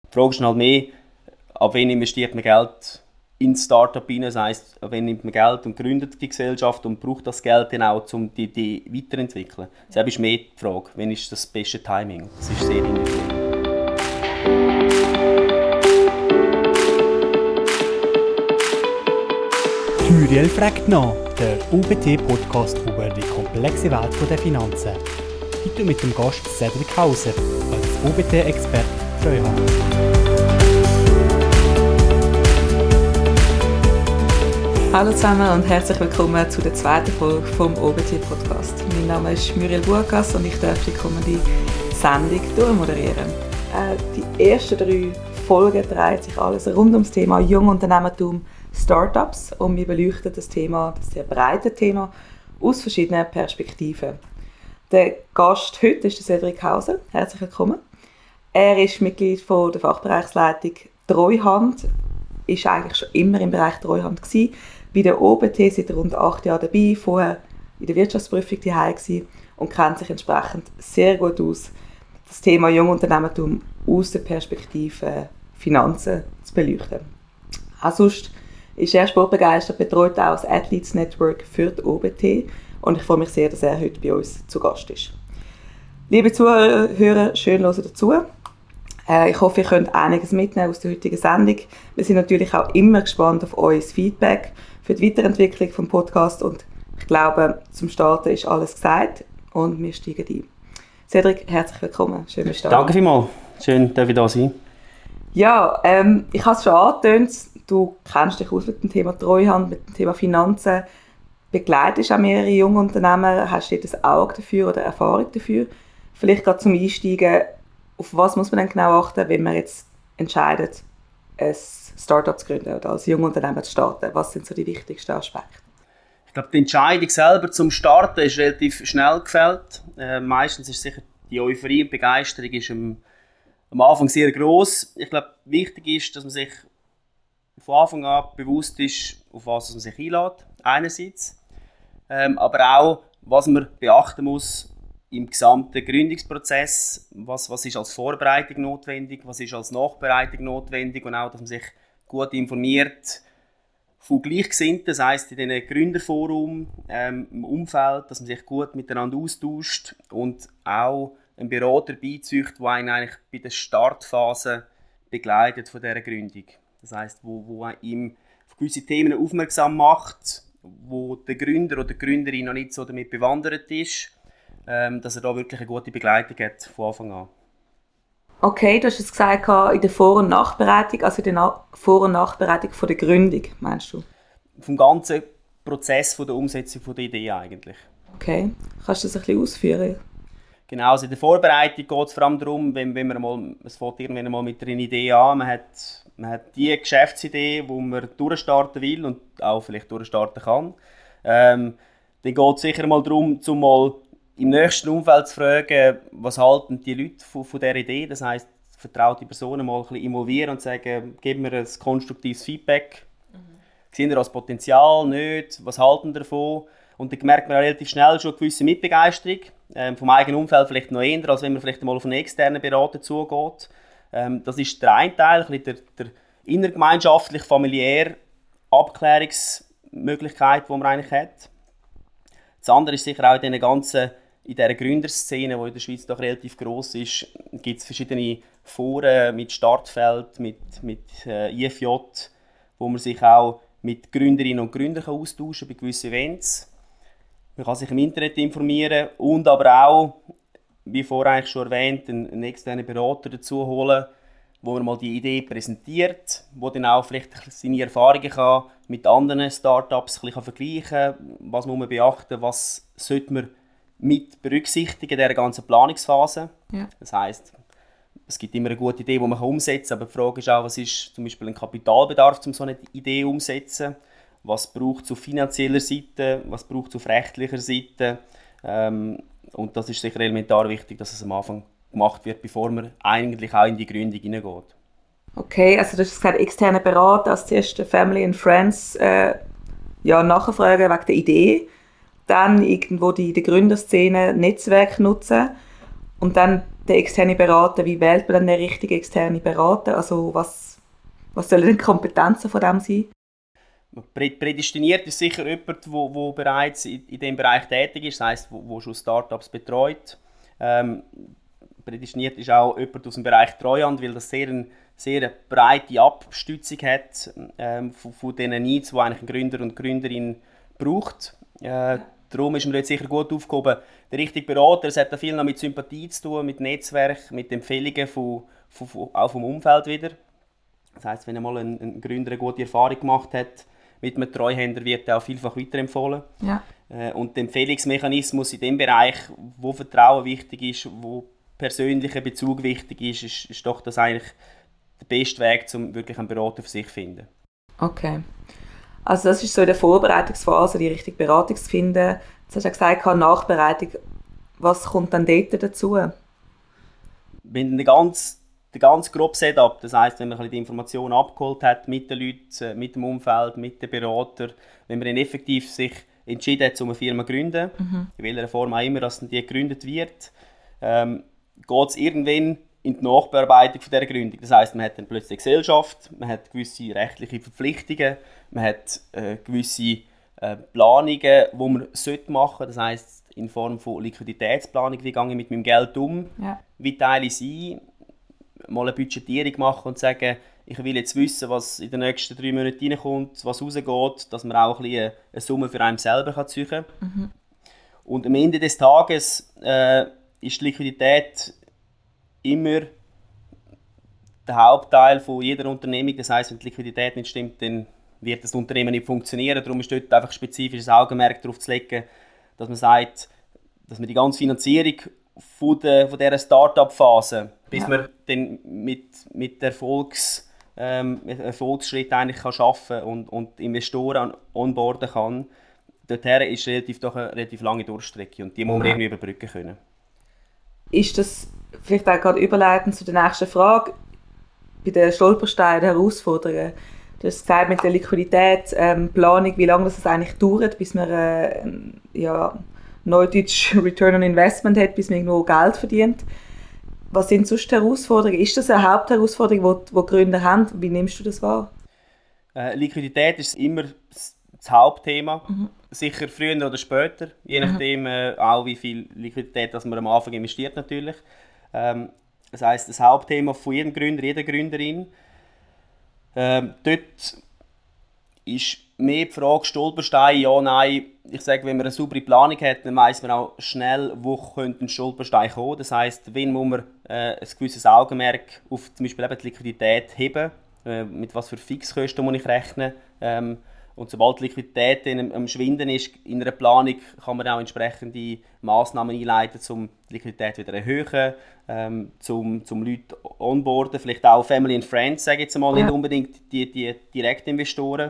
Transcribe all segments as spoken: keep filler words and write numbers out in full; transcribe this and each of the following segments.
Die Frage ist halt mehr, ab wann investiert man Geld in das Startup hinein, das heisst, ab wann nimmt man Geld und gründet die Gesellschaft und braucht das Geld dann auch, um die Idee weiterzuentwickeln. Das ist mehr die Frage, wann ist das beste Timing? Das ist sehr individuell. Muriel fragt nach, der O B T-Podcast über die komplexe Welt der Finanzen. Heute mit dem Gast Cedric Hauser als O B T-Experte Treuhand. Hallo zusammen und herzlich willkommen zu der zweiten Folge vom O B T-Podcast. Mein Name ist Muriel Burgas und ich darf die kommende Sendung durchmoderieren. Äh, die ersten drei Folgen dreht sich alles rund ums Thema Jungunternehmertum, Startups, und wir beleuchten das Thema, das sehr breite Thema, aus verschiedenen Perspektiven. Der Gast heute ist der Cedric Hauser. Herzlich willkommen. Er ist Mitglied von der Fachbereichsleitung Treuhand, ist eigentlich schon immer im Bereich Treuhand gewesen, bei der O B T seit rund acht Jahren dabei, vorher in der Wirtschaftsprüfung daheim gewesen und kennt sich entsprechend sehr gut aus, das Thema Jungunternehmertum aus der Perspektive Finanzen zu beleuchten. Auch sonst ist er sportbegeistert, betreut auch das Athletes Network für die O B T und ich freue mich sehr, dass er heute bei uns zu Gast ist. Liebe Zuhörer, schön hören dazu. Äh, ich hoffe, ihr könnt einiges mitnehmen aus der heutigen Sendung. Wir sind natürlich auch immer gespannt auf euer Feedback für die Weiterentwicklung des Podcasts und ich glaube, zum Starten ist alles gesagt und wir steigen ein. Cedric, herzlich willkommen. Schön, dass du da bist. Danke vielmals. Schön, dass ich da sein. Ja, ähm, ich habe es schon angetönt. Du kennst dich aus mit dem Thema Treuhand, mit dem Thema Finanzen, begleitest auch mehrere junge Unternehmer, hast du ein Auge dafür oder Erfahrung dafür? Vielleicht gerade zum Einsteigen, auf was muss man denn genau achten, wenn man jetzt entscheidet, ein Startup zu gründen oder als Jungunternehmer zu starten? Was sind so die wichtigsten Aspekte? Ich glaube, die Entscheidung selber zum Starten ist relativ schnell gefällt. Äh, meistens ist sicher die Euphorie und Begeisterung ist am, am Anfang sehr gross. Ich glaube, wichtig ist, dass man sich von Anfang an bewusst ist, auf was man sich einlädt, einerseits. Ähm, aber auch, was man beachten muss im gesamten Gründungsprozess. Was, was ist als Vorbereitung notwendig, was ist als Nachbereitung notwendig und auch, dass man sich gut informiert von Gleichgesinnten, das heisst in diesen Gründerforum, ähm, im Umfeld, dass man sich gut miteinander austauscht und auch einen Berater beizeugt, der einen eigentlich bei der Startphase begleitet von dieser Gründung. Das heisst, wo, wo ihm auf gewisse Themen aufmerksam macht, wo der Gründer oder die Gründerin noch nicht so damit bewandert ist, ähm, dass er da wirklich eine gute Begleitung hat von Anfang an. Okay, du hast es gesagt, in der Vor- und Nachbereitung, also in der Na- Vor- und Nachbereitung von der Gründung, meinst du? Vom ganzen Prozess von der Umsetzung von der Idee eigentlich. Okay, kannst du das ein bisschen ausführen? Genau, also in der Vorbereitung geht es vor allem darum, wenn, wenn man mal, es fängt irgendwann mal mit einer Idee an, man hat, man hat die Geschäftsidee, wo man durchstarten will und auch vielleicht durchstarten kann. Ähm, dann geht es sicher mal darum, zum mal im nächsten Umfeld zu fragen, was halten die Leute von, von dieser Idee. Das heisst, vertraute Personen mal ein bisschen involvieren und sagen, gib mir ein konstruktives Feedback. Mhm. Sehen ihr das Potenzial nicht? Was halten ihr davon? Und dann merkt man relativ schnell schon eine gewisse Mitbegeisterung. Ähm, vom eigenen Umfeld vielleicht noch eher, als wenn man vielleicht mal auf einen externen Berater zugeht. Ähm, das ist der eine Teil, ein bisschen der, der innergemeinschaftlich familiäre Abklärungsmöglichkeit, die man eigentlich hat. Das andere ist sicher auch in dieser ganzen, in dieser Gründerszene, die in der Schweiz doch relativ gross ist, gibt es verschiedene Foren mit Startfeld, mit, mit äh, I F J, wo man sich auch mit Gründerinnen und Gründern austauschen kann bei gewissen Events. Man kann sich im Internet informieren und aber auch, wie vorher eigentlich schon erwähnt, einen, einen externen Berater dazu holen, wo man mal die Idee präsentiert, wo dann auch vielleicht seine Erfahrungen kann mit anderen Startups ein bisschen vergleichen kann. Was muss man beachten, was sollte man mit berücksichtigen in dieser ganzen Planungsphase. Ja. Das heisst, es gibt immer eine gute Idee, die man umsetzen kann, aber die Frage ist auch, was ist zum Beispiel ein Kapitalbedarf, um so eine Idee umzusetzen. Was braucht es auf finanzieller Seite, was braucht es auf rechtlicher Seite. Ähm, und das ist sicher elementar wichtig, dass es am Anfang gemacht wird, bevor man eigentlich auch in die Gründung hineingeht. Okay, also du hast gesagt, externe Berater, als zuerst Family and Friends äh, ja, nachfragen wegen der Idee, dann irgendwo die, die Gründerszene Netzwerk nutzen und dann den externen Berater? Wie wählt man dann den richtigen externen Berater? Also was, was sollen die Kompetenzen von dem sein? Prädestiniert ist sicher jemand, der bereits in, in diesem Bereich tätig ist, das heisst, wo schon Startups betreut. Ähm, prädestiniert ist auch jemand aus dem Bereich Treuhand, weil das sehr eine sehr breite Abstützung hat ähm, von, von den Needs, die eigentlich ein Gründer und Gründerin braucht. Äh, darum ist man dort sicher gut aufgehoben. Der richtige Berater, es hat da viel noch mit Sympathie zu tun, mit Netzwerk, mit Empfehlungen von, von, von, auch vom Umfeld wieder. Das heisst, wenn einmal ein, ein Gründer eine gute Erfahrung gemacht hat, mit einem Treuhänder wird er auch vielfach weiterempfohlen. Ja. Äh, und der Empfehlungsmechanismus in dem Bereich, wo Vertrauen wichtig ist, wo persönlicher Bezug wichtig ist, ist, ist doch das eigentlich der beste Weg, um wirklich einen Berater für sich zu finden. Okay. Also das ist so in der Vorbereitungsphase, die richtige Beratung zu finden. Jetzt hast du ja gesagt, Nachbereitung. Was kommt dann dort dazu? Wenn der ganz Der ganz grobe Setup, das heisst, wenn man die Informationen abgeholt hat mit den Leuten, mit dem Umfeld, mit den Beratern, wenn man dann effektiv sich entschieden hat, um eine Firma zu gründen, mhm. in welcher Form auch immer dass die gegründet wird, ähm, geht es irgendwann in die Nachbearbeitung von dieser Gründung. Das heisst, man hat dann plötzlich eine Gesellschaft, man hat gewisse rechtliche Verpflichtungen, man hat äh, gewisse äh, Planungen, die man machen sollte. Das heisst, in Form von Liquiditätsplanung, wie gehe ich mit meinem Geld um, ja. wie teile ich es ein, mal eine Budgetierung machen und sagen, ich will jetzt wissen, was in den nächsten drei Monaten reinkommt, was rausgeht, dass man auch ein bisschen eine Summe für einen selber ziehen kann. Mhm. Und am Ende des Tages äh, ist die Liquidität immer der Hauptteil von jeder Unternehmung. Das heisst, wenn die Liquidität nicht stimmt, dann wird das Unternehmen nicht funktionieren. Darum ist dort einfach spezifisches Augenmerk darauf zu legen, dass man sagt, dass man die ganze Finanzierung von, der, von dieser Start-up-Phase, bis ja. man dann mit, mit Erfolgs, ähm, Erfolgsschritt eigentlich kann schaffen und, und Investoren onboarden kann, dorthin ist relativ, doch eine relativ lange Durchstrecke und die muss man ja. irgendwie überbrücken können. Ist das vielleicht auch gerade überleitend zu der nächsten Frage, bei den Stolpersteinen, den Herausforderungen? Du hast gesagt, mit der Liquidität, ähm, Planung, wie lange das eigentlich dauert, bis man äh, ja, neudeutsch Return on Investment hat, bis man irgendwo Geld verdient. Was sind sonst die Herausforderungen? Ist das eine Hauptherausforderung, die, die Gründer haben? Wie nimmst du das wahr? Äh, Liquidität ist immer das Hauptthema. Mhm. Sicher früher oder später, je nachdem mhm. äh, auch wie viel Liquidität dass man am Anfang investiert natürlich. Ähm, das heisst, das Hauptthema von jedem Gründer, jeder Gründerin. Ähm, dort ist mehr die Frage Stolperstein, ja, nein. Ich sage, wenn man eine saubere Planung hat, dann weiss man auch schnell, wo könnte ein Stolperstein kommen. Das heisst, wenn muss man äh, ein gewisses Augenmerk auf zum Beispiel eben die Liquidität heben, äh, mit was für Fixkosten muss ich rechnen. Ähm, und sobald die Liquidität am, am Schwinden ist in einer Planung, kann man auch entsprechende Massnahmen einleiten, um die Liquidität wieder zu erhöhen, ähm, zum, zum Leute onboarden, vielleicht auch Family and Friends, sage ich jetzt mal, ja. nicht unbedingt die, die Direktinvestoren.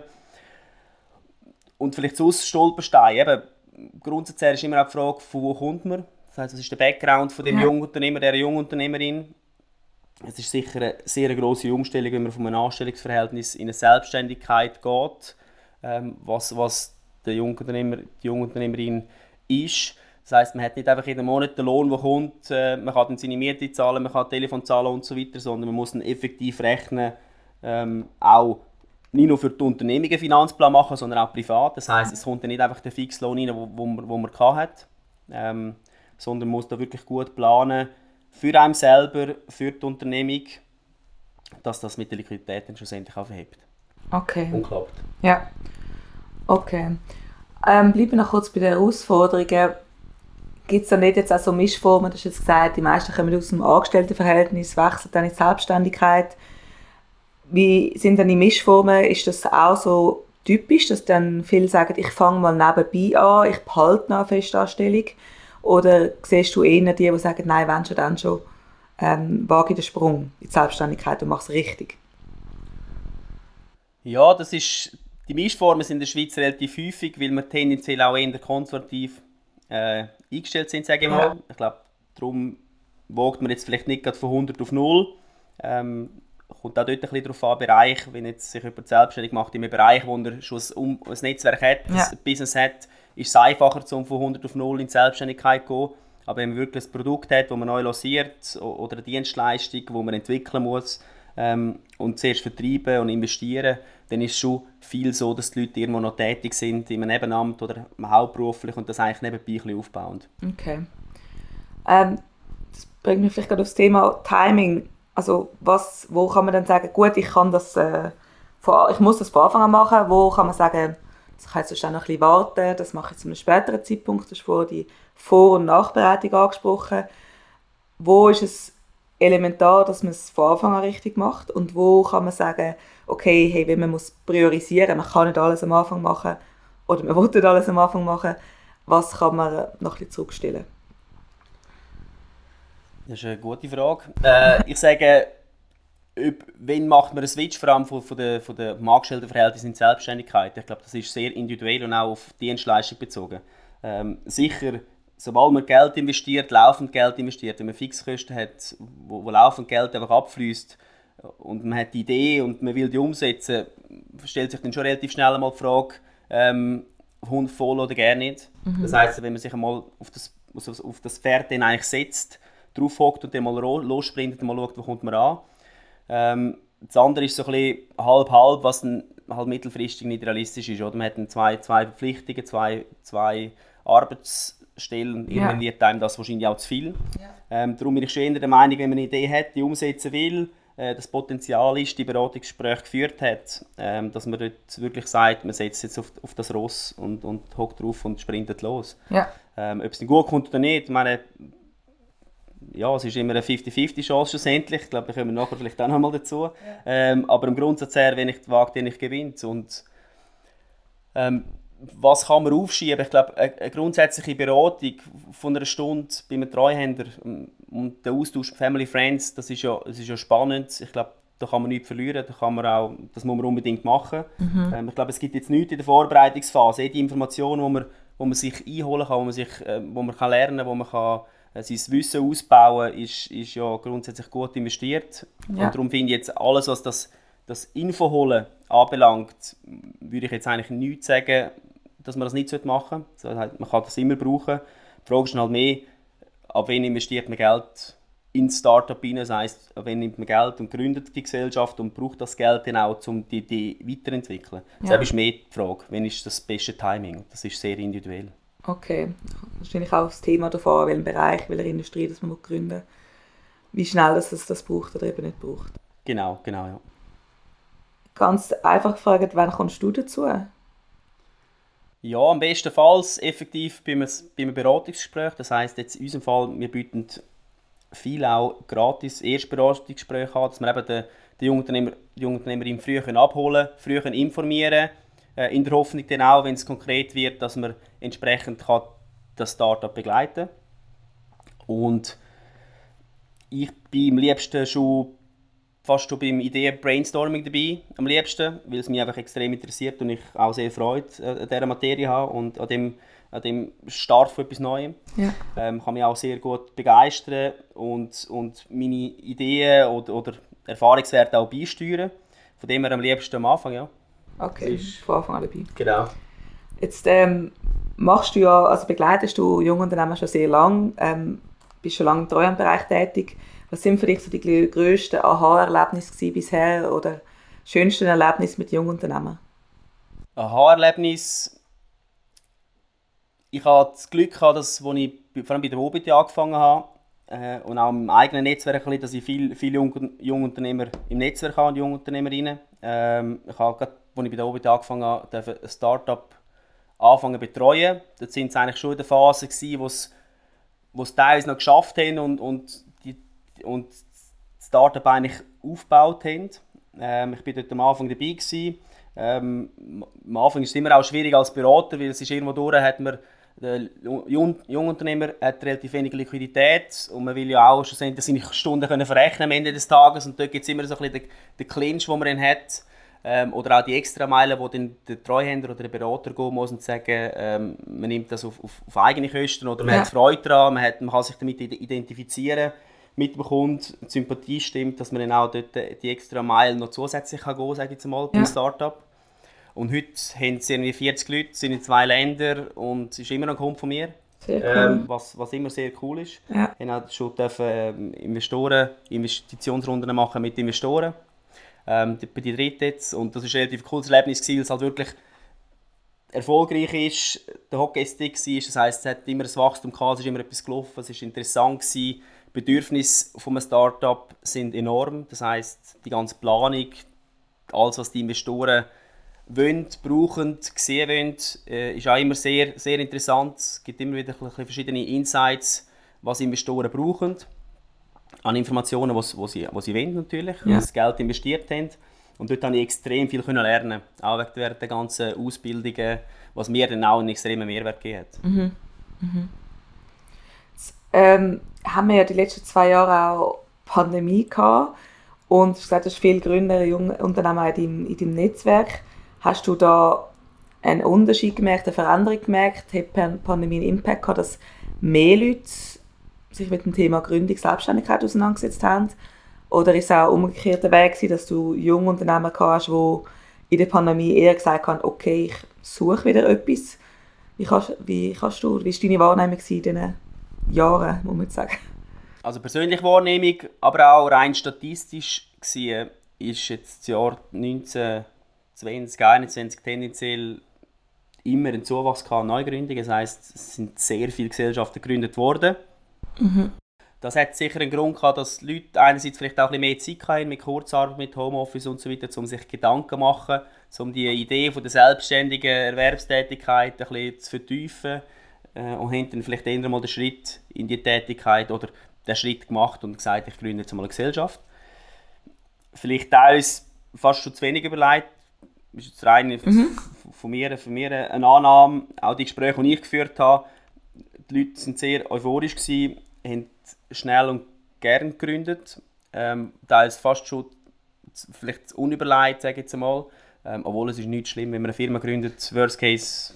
Und vielleicht sonst Stolperstein. Eben, grundsätzlich ist immer auch die Frage, von wo kommt man. Das heisst, was ist der Background von dem ja. Jungunternehmer, der Jungunternehmerin. Es ist sicher eine sehr grosse Umstellung, wenn man von einem Anstellungsverhältnis in eine Selbstständigkeit geht, ähm, was, was der Jungunternehmer, die Jungunternehmerin ist. Das heisst, man hat nicht einfach jeden Monat den Lohn, der kommt, äh, man kann dann seine Miete zahlen, man kann Telefon zahlen und so weiter, sondern man muss dann effektiv rechnen, ähm, auch nicht nur für die Unternehmung einen Finanzplan machen, sondern auch privat. Das heisst, es kommt dann nicht einfach der Fixlohn rein, wo, wo man, wo man hatte, ähm, sondern man muss da wirklich gut planen für einen selber, für die Unternehmung, dass das mit der Liquidität dann schlussendlich auch verhebt. Okay. Und klappt. Ja. Okay. Ähm, bleiben wir noch kurz bei den Herausforderungen. Gibt es da nicht jetzt auch so Mischformen? Du hast jetzt gesagt, die meisten kommen aus dem Angestelltenverhältnis, wechseln dann in die Selbstständigkeit. Wie sind dann die Mischformen? Ist das auch so typisch, dass dann viele sagen, ich fange mal nebenbei an, ich behalte noch eine Festanstellung? Oder siehst du eher die, die sagen, nein, wenn schon, dann schon, ähm, wage den Sprung in die Selbstständigkeit und mach es richtig? Ja, das ist, die Mischformen sind in der Schweiz relativ häufig, weil wir tendenziell auch eher konservativ äh, eingestellt sind, sage ich mal. Ja. Ich glaube, darum wagt man jetzt vielleicht nicht gerade von hundert auf null. Ähm, kommt auch dort ein bisschen darauf an, Bereich, wenn jetzt sich jemand selbstständig macht, in einem Bereich, wo er schon ein, ein Netzwerk hat, ja. ein Business hat, ist es einfacher, um von hundert auf null in die Selbstständigkeit zu gehen, Aber wenn man wirklich ein Produkt hat, das man neu lanciert oder eine Dienstleistung, die man entwickeln muss ähm, und zuerst vertreiben und investieren, dann ist es schon viel so, dass die Leute irgendwo noch tätig sind, in einem Nebenamt oder hauptberuflich und das eigentlich nebenbei ein bisschen aufbauen. Okay. Ähm, das bringt mich vielleicht gerade aufs Thema Timing. Also was, wo kann man dann sagen, gut, ich kann das, äh, von, ich muss das von Anfang an machen, wo kann man sagen, das kann jetzt noch ein bisschen warten, das mache ich zu einem späteren Zeitpunkt, das ist vorhin die Vor- und Nachbereitung angesprochen. Wo ist es elementar, dass man es von Anfang an richtig macht und wo kann man sagen, okay, hey, wenn man muss priorisieren, man kann nicht alles am Anfang machen oder man will nicht alles am Anfang machen, was kann man noch ein bisschen zurückstellen? Das ist eine gute Frage. Äh, ich sage, ob, wenn macht man einen Switch, vor allem von, von der, von der Angestelltenverhältnis in die Selbstständigkeit. Ich glaube, das ist sehr individuell und auch auf Dienstleistung bezogen. Ähm, sicher, sobald man Geld investiert, laufend Geld investiert, wenn man Fixkosten hat, wo, wo laufend Geld einfach abfließt und man hat die Idee und man will die umsetzen, stellt sich dann schon relativ schnell einmal die Frage, ähm, Hund voll oder gar nicht. Mhm. Das heisst, wenn man sich einmal auf das, auf das Pferd dann eigentlich setzt, drauf hockt und dann mal lossprintet und mal schaut, wo kommt man an. Ähm, das andere ist so ein bisschen halb-halb, was dann halt mittelfristig nicht realistisch ist. Oder? Man hat dann zwei, zwei Verpflichtungen, zwei, zwei Arbeitsstellen. Ja. Irgendwann wird einem das wahrscheinlich auch zu viel. Ja. Ähm, darum bin ich schon eher der Meinung, wenn man eine Idee hat, die umsetzen will, äh, das Potenzial ist, die Beratungsgespräche geführt hat, ähm, dass man dort wirklich sagt, man setzt jetzt auf, auf das Ross und, und hockt drauf und sprintet los. Ja. Ähm, ob es dann gut kommt oder nicht, ich meine, ja, es ist immer eine fifty fifty Chance schlussendlich. Ich glaube, wir kommen nachher vielleicht auch noch mal dazu. Ja. Ähm, aber im Grundsatz her, wenn ich wage, den ich gewinne. Und ähm, was kann man aufschieben? Ich glaube, eine, eine grundsätzliche Beratung von einer Stunde bei einem Treuhänder und der Austausch mit Family Friends, das ist ja, das ist ja spannend. Ich glaube, da kann man nichts verlieren. Da kann man auch, das muss man unbedingt machen. Mhm. Ähm, ich glaube, es gibt jetzt nichts in der Vorbereitungsphase. Die Informationen, wo man, wo man sich einholen kann, wo man, sich, äh, wo man kann lernen kann, wo man kann sein Wissen ausbauen, ist, ist ja grundsätzlich gut investiert. Ja. Und darum finde ich jetzt alles, was das, das Infoholen anbelangt, würde ich jetzt eigentlich nichts sagen, dass man das nicht machen sollte. Also, man kann das immer brauchen. Die Frage ist halt mehr, ab wann investiert man Geld in das Startup hinein. Das heisst, ab wann nimmt man Geld und gründet die Gesellschaft und braucht das Geld dann auch, um die Idee weiterzuentwickeln. Ja. Das ist mehr die Frage, wann ist das beste Timing? Das ist sehr individuell. Okay, wahrscheinlich auch das Thema davon, welchen Bereich, welcher Industrie das man gründen muss. Wie schnell es das braucht oder eben nicht braucht. Genau, genau, ja. Ganz einfach gefragt, wann kommst du dazu? Ja, am bestenfalls effektiv bei einem, bei einem Beratungsgespräch. Das heisst, jetzt in unserem Fall, wir bieten viel auch gratis Erstberatungsgespräche an, dass wir eben den, den Jungunternehmer, die Jungunternehmerin früher abholen können, früher informieren können. In der Hoffnung dann auch, wenn es konkret wird, dass man entsprechend kann das Startup begleiten kann. Und ich bin am liebsten schon fast schon beim Ideen-Brainstorming dabei, am liebsten, weil es mich einfach extrem interessiert und ich auch sehr Freude an dieser Materie habe und an dem, an dem Start von etwas Neuem. Ja. Ähm, kann mich auch sehr gut begeistern und, und meine Ideen oder, oder Erfahrungswerte auch beisteuern. Von dem her am liebsten am Anfang, ja. Okay, ist von Anfang an dabei. Genau. Jetzt ähm, machst du ja, also begleitest du Jungunternehmer schon sehr lange, ähm, bist schon lange im Treuhandbereich tätig. Was sind für dich so die grössten Aha-Erlebnisse bisher oder schönsten Erlebnisse mit Jungunternehmern? Aha-Erlebnis. Ich hatte das Glück, gehabt, dass, als ich vor allem bei der O B T angefangen habe äh, und auch im eigenen Netzwerk, dass ich viele viel Jungunternehmer im Netzwerk habe und Jungunternehmerinnen. Ähm, ich habe gerade, als ich bei der O B T angefangen habe, ein Start-up anfangen zu betreuen. Dort waren sie eigentlich schon in der Phase, wo sie es teilweise noch geschafft haben und, und, die, und das Start-up eigentlich aufgebaut haben. Ähm, ich war dort am Anfang dabei gewesen. Ähm, am Anfang ist es immer auch schwierig als Berater, weil es ist irgendwo durch, hat man, der Jungunternehmer hat relativ wenig Liquidität und man will ja auch schlussendlich seine Stunden können verrechnen am Ende des Tages und dort gibt es immer so ein bisschen den, den Clinch, den man dann hat. Ähm, oder auch die Extrameile, wo dann der Treuhänder oder der Berater gehen muss und sagen, ähm, man nimmt das auf, auf, auf eigene Kosten oder man ja. hat Freude daran, man, hat, man kann sich damit identifizieren mit dem Kunden, die Sympathie stimmt, dass man dann auch dort die extra Meile noch zusätzlich kann gehen, sage ich jetzt mal, beim ja. Startup. Und heute haben sie irgendwie vierzig Leute, sind in zwei Ländern und es ist immer noch ein Kunde von mir. Sehr cool. ähm, was, was immer sehr cool ist. Ja. Wir haben schon dürfen, ähm, Investoren, Investitionsrunden machen mit Investoren. Ähm, bei die dritte jetzt. Und das war ein relativ cooles Erlebnis, weil es halt wirklich erfolgreich ist, der Hockeystick war. Das heisst, es hat immer ein Wachstum gehabt, es ist immer etwas gelaufen, es war interessant gewesen. Die Bedürfnisse eines Startup sind enorm. Das heisst, die ganze Planung, alles, was die Investoren wollen, brauchen, sehen wollen, äh, ist auch immer sehr, sehr interessant. Es gibt immer wieder ein verschiedene Insights, was Investoren brauchen. An Informationen, die sie, sie, sie wollen natürlich, ja. das Geld investiert haben. Und dort konnte ich extrem viel lernen, auch während der ganzen Ausbildungen, was mir dann auch einen extremen Mehrwert gegeben hat. Mhm. Mhm. Jetzt, ähm, haben wir ja die letzten zwei Jahre auch Pandemie gehabt und du hast gesagt, du hast viele Gründer, junge Unternehmen in deinem, in deinem Netzwerk. Hast du da einen Unterschied gemerkt, eine Veränderung gemerkt? Hat die Pandemie einen Impact gehabt, dass mehr Leute sich mit dem Thema Gründung, Selbstständigkeit auseinandergesetzt haben? Oder ist es auch umgekehrt der Weg gewesen, dass du junge Unternehmer hast, die in der Pandemie eher gesagt haben, okay, ich suche wieder etwas? Wie kannst, wie kannst du, wie war deine Wahrnehmung in diesen Jahren, muss man sagen? Also persönliche Wahrnehmung, aber auch rein statistisch gesehen, ist jetzt das Jahr neunzehn zwanzig einundzwanzig tendenziell immer ein Zuwachs an Neugründungen. Das heisst, es sind sehr viele Gesellschaften gegründet worden. Mhm. Das hat sicher einen Grund gehabt, dass die Leute einerseits vielleicht auch ein bisschen mehr Zeit hatten, mit Kurzarbeit, mit Homeoffice und so weiter, um sich Gedanken zu machen, um die Idee von der selbstständigen Erwerbstätigkeit ein bisschen zu vertiefen äh, und haben dann vielleicht eher mal den Schritt in die Tätigkeit oder den Schritt gemacht und gesagt, ich gründe jetzt mal eine Gesellschaft. Vielleicht teilweise fast schon zu wenig überlegt. Das ist jetzt rein mhm. von, mir, von mir eine Annahme. Auch die Gespräche, die ich geführt habe, die Leute waren sehr euphorisch gewesen, haben schnell und gern gegründet. Ähm, teils fast schon vielleicht unüberlegt, sage ich jetzt einmal. Ähm, obwohl es ist nicht schlimm, wenn man eine Firma gründet, Worst Case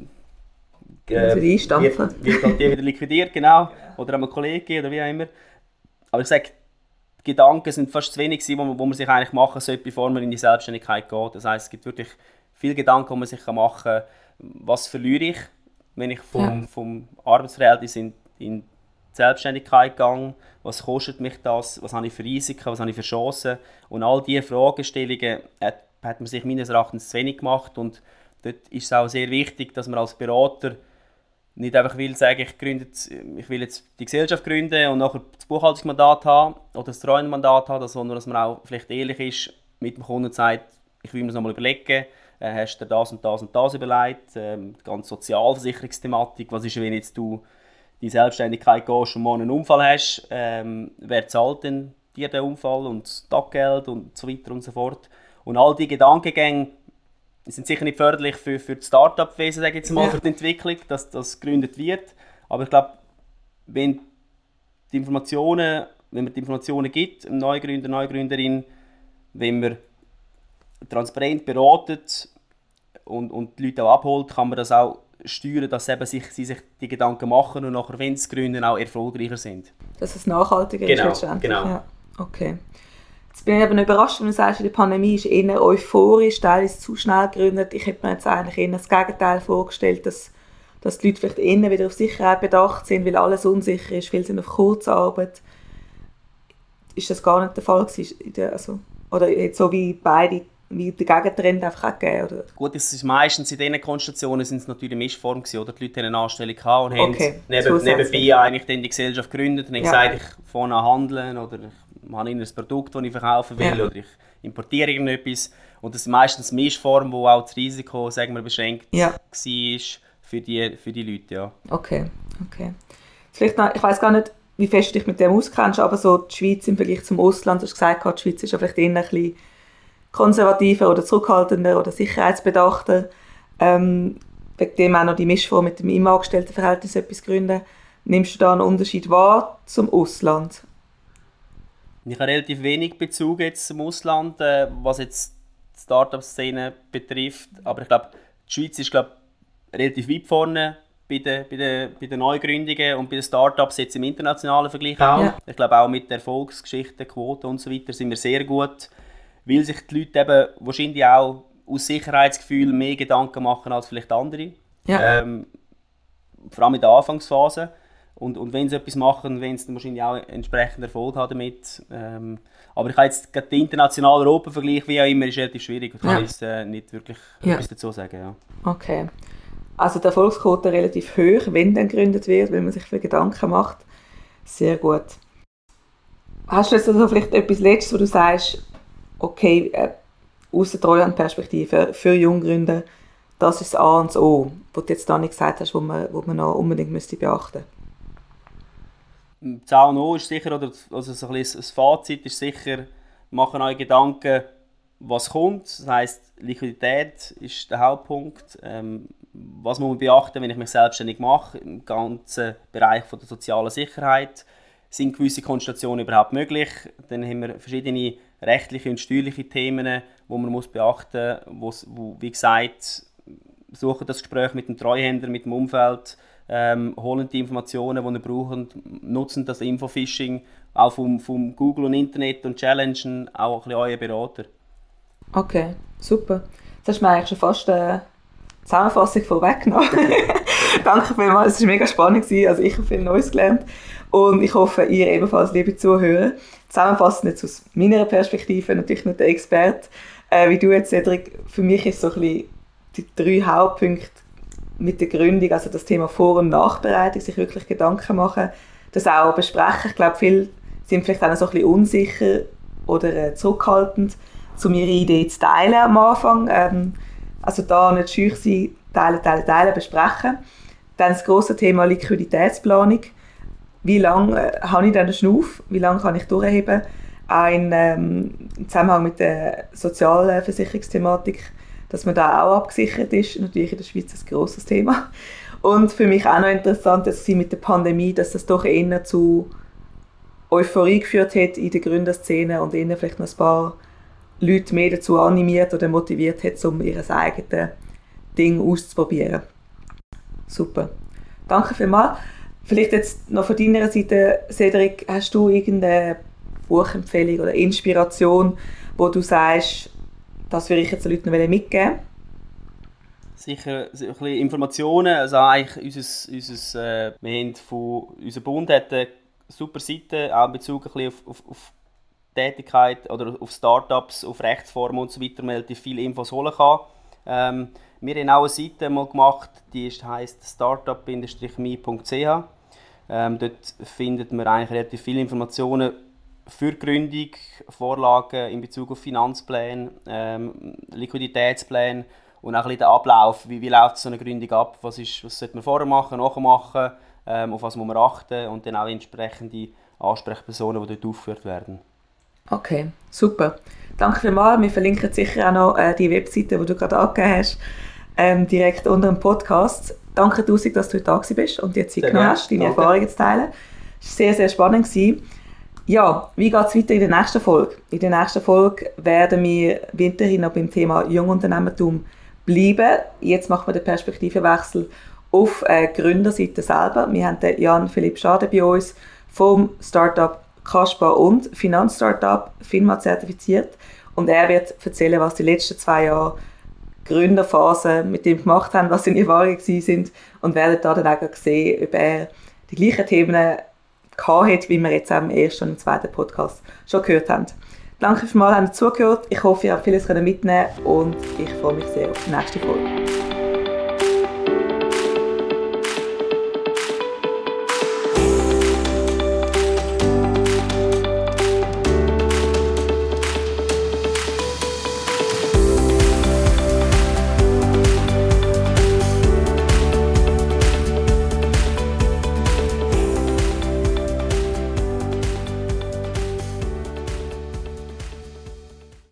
äh, wird, wird halt die wieder liquidiert, genau. Oder einem Kollegen oder wie auch immer. Aber ich sage, die Gedanken sind fast zu wenig gewesen, wo man, wo man sich eigentlich machen sollte, bevor man in die Selbstständigkeit geht. Das heisst, es gibt wirklich viele Gedanken, die man sich machen kann. Was verliere ich, wenn ich vom, ja. vom Arbeitsverhältnis in, in die Selbstständigkeit gehe? Was kostet mich das? Was habe ich für Risiken? Was habe ich für Chancen? Und all diese Fragestellungen hat, hat man sich meines Erachtens zu wenig gemacht. Und dort ist es auch sehr wichtig, dass man als Berater nicht einfach will sagen, ich, gründe, ich will jetzt die Gesellschaft gründen und nachher das Buchhaltungsmandat haben oder das Treuhandmandat haben, sondern dass man auch vielleicht ehrlich ist mit dem Kunden und sagt, ich will mir das nochmal überlegen, äh, hast du dir das und das und das überlegt, ähm, die ganze Sozialversicherungsthematik, was ist, wenn jetzt du die Selbstständigkeit gehst und morgen einen Unfall hast, ähm, wer zahlt denn dir den Unfall und das Taggeld und so weiter und so fort. Und all diese Gedankengänge sind sicher nicht förderlich für, für das Start-up-Wesen, sage ich jetzt mal, ja. für die Entwicklung, dass das gegründet wird. Aber ich glaube, wenn die Informationen, wenn man die Informationen gibt, einem Neugründer, Neugründerin, wenn man transparent beratet und, und die Leute auch abholt, kann man das auch steuern, dass eben sich, sie sich die Gedanken machen und nachher, wenn sie gründen, auch erfolgreicher sind. Dass es nachhaltiger genau, ist letztendlich. Genau. Ja. Okay. Jetzt bin ich eben überrascht, wenn du sagst, die Pandemie ist eher euphorisch, teilweise zu schnell gegründet. Ich hätte mir jetzt eigentlich eher das Gegenteil vorgestellt, dass, dass die Leute vielleicht eher wieder auf Sicherheit bedacht sind, weil alles unsicher ist, viele sind auf Kurzarbeit. Ist das gar nicht der Fall gewesen? Also, oder so wie beide, wie der Gegentrend einfach auch gegeben? Oder? Gut, es ist meistens in diesen Konstellationen sind es natürlich Mischform gewesen, oder? Die Leute haben eine Anstellung gehabt und okay. haben neben, nebenbei eigentlich dann die Gesellschaft gegründet und haben ja. gesagt, ich fange an handeln oder ich habe ein Produkt, das ich verkaufen will, ja. oder ich importiere irgendetwas. Und das ist meistens eine Mischform, wo auch das Risiko, sagen wir, beschränkt ja. war für die, für die Leute. Ja. Okay, okay. Vielleicht noch, ich weiss gar nicht, wie fest du dich mit dem auskennst, aber so die Schweiz im Vergleich zum Ausland, du hast gesagt, die Schweiz ist ja vielleicht eher ein bisschen konservativer oder zurückhaltender oder sicherheitsbedachter. Ähm, wegen dem auch noch die Mischform mit dem im Angestelltenverhältnis etwas gründen. Nimmst du da einen Unterschied wahr zum Ausland? Ich habe relativ wenig Bezug jetzt zum Ausland, äh, was jetzt die Start-up-Szene betrifft. Aber ich glaube, die Schweiz ist glaub, relativ weit vorne bei den, bei, den, bei den Neugründungen und bei den Start-ups jetzt im internationalen Vergleich auch. Ja. Ich glaube auch mit der Erfolgsgeschichte, Quote und so weiter sind wir sehr gut, weil sich die Leute eben wahrscheinlich auch aus Sicherheitsgefühl mehr Gedanken machen als vielleicht andere. Ja. Ähm, vor allem in der Anfangsphase. Und, und wenn sie etwas machen, wenn sie wahrscheinlich auch entsprechend Erfolg haben damit. Ähm, aber ich habe jetzt den internationalen Europavergleich, wie auch immer, ist relativ schwierig. Ich kann ja. jetzt äh, nicht wirklich ja. etwas dazu sagen. Ja. Okay. Also die Erfolgsquote relativ hoch, wenn dann gegründet wird, wenn man sich für Gedanken macht. Sehr gut. Hast du jetzt also vielleicht etwas Letztes, wo du sagst, okay, äh, aus der Treuhandperspektive für Junggründer, das ist das A und das O, was du jetzt da nicht gesagt hast, wo man, wo man noch unbedingt müsste beachten müsste? Das A und O ist sicher, oder also so ein bisschen das Fazit ist sicher, machen euch Gedanken, was kommt. Das heisst, Liquidität ist der Hauptpunkt. Ähm, was muss man beachten, wenn ich mich selbstständig mache, im ganzen Bereich von der sozialen Sicherheit? Sind gewisse Konstellationen überhaupt möglich? Dann haben wir verschiedene rechtliche und steuerliche Themen, die man muss beachten muss. Wo, wie gesagt, suchen das Gespräch mit dem Treuhänder, mit dem Umfeld, ähm, holen die Informationen, die ihr braucht, nutzen das Infofishing, auch vom, vom Google und Internet und challengen auch ein bisschen eure Berater. Okay, super. Das hast du mir eigentlich schon fast eine Zusammenfassung vorweggenommen. Danke vielmals, es war mega spannend. Also ich habe viel Neues gelernt und ich hoffe, ihr ebenfalls, liebe Zuhörer. Zusammenfassend jetzt aus meiner Perspektive, natürlich nicht der Experte, äh, wie du jetzt, Cedric. Für mich ist so ein bisschen die drei Hauptpunkte mit der Gründung, also das Thema Vor- und Nachbereitung, sich wirklich Gedanken machen, das auch besprechen. Ich glaube, viele sind vielleicht auch noch so ein bisschen unsicher oder äh, zurückhaltend, um ihre Idee zu teilen am Anfang. Ähm, also da nicht scheu sein, teilen, teilen, teilen, besprechen. Dann das grosse Thema Liquiditätsplanung. Wie lange äh, habe ich denn einen Schnuff? Wie lange kann ich durchheben? Auch in, ähm, im Zusammenhang mit der sozialen Versicherungsthematik, dass man da auch abgesichert ist. Natürlich in der Schweiz ein grosses Thema. Und für mich auch noch interessant dass mit der Pandemie, dass das doch eher zu Euphorie geführt hat in der Gründerszene und eher vielleicht noch ein paar Leute mehr dazu animiert oder motiviert hat, um ihr eigenes Ding auszuprobieren. Super. Danke vielmals. Vielleicht jetzt noch von deiner Seite, Cedric, hast du irgendeine Buchempfehlung oder Inspiration, wo du sagst, das würde ich jetzt den Leuten noch mitgeben? Sicher ein bisschen Informationen. Also eigentlich unser, unser, äh, wir haben von, unser Bund hat eine super Seite, auch in Bezug ein bisschen auf, auf, auf Tätigkeit oder auf Startups, auf Rechtsformen und so weiter, man relativ viele Infos holen kann. Ähm, wir haben auch eine Seite mal gemacht, die heisst startup Bindestrich me Punkt c h. Ähm, dort findet man eigentlich relativ viele Informationen für die Gründung, Vorlagen in Bezug auf Finanzpläne, ähm, Liquiditätspläne und auch ein bisschen den Ablauf. Wie, wie läuft so eine Gründung ab? Was, ist, was sollte man vorher machen, nachher machen? Ähm, auf was muss man achten? Und dann auch entsprechende Ansprechpersonen, die dort aufgeführt werden. Okay, super. Danke vielmals. Wir verlinken sicher auch noch äh, die Webseite, die du gerade angegeben hast, ähm, direkt unter dem Podcast. Danke tausend, dass du da bist und dir Zeit genommen hast, deine Danke. Erfahrungen zu teilen. Es war sehr, sehr spannend. Ja, wie geht es weiter in der nächsten Folge? In der nächsten Folge werden wir weiterhin noch beim Thema Jungunternehmertum bleiben. Jetzt machen wir den Perspektivenwechsel auf äh, die Gründerseite selber. Wir haben den Jan-Philipp Schade bei uns vom Startup Kaspar und Finanzstartup FINMA zertifiziert. Und er wird erzählen, was die letzten zwei Jahre Gründerphase mit ihm gemacht haben, was seine Erfahrungen sind und werden da dann auch sehen, ob er die gleichen Themen gehabt hat, wie wir jetzt im ersten und im zweiten Podcast schon gehört haben. Danke vielmals, dass ihr zugehört. Ich hoffe, ihr habt vieles mitnehmen können und ich freue mich sehr auf die nächste Folge.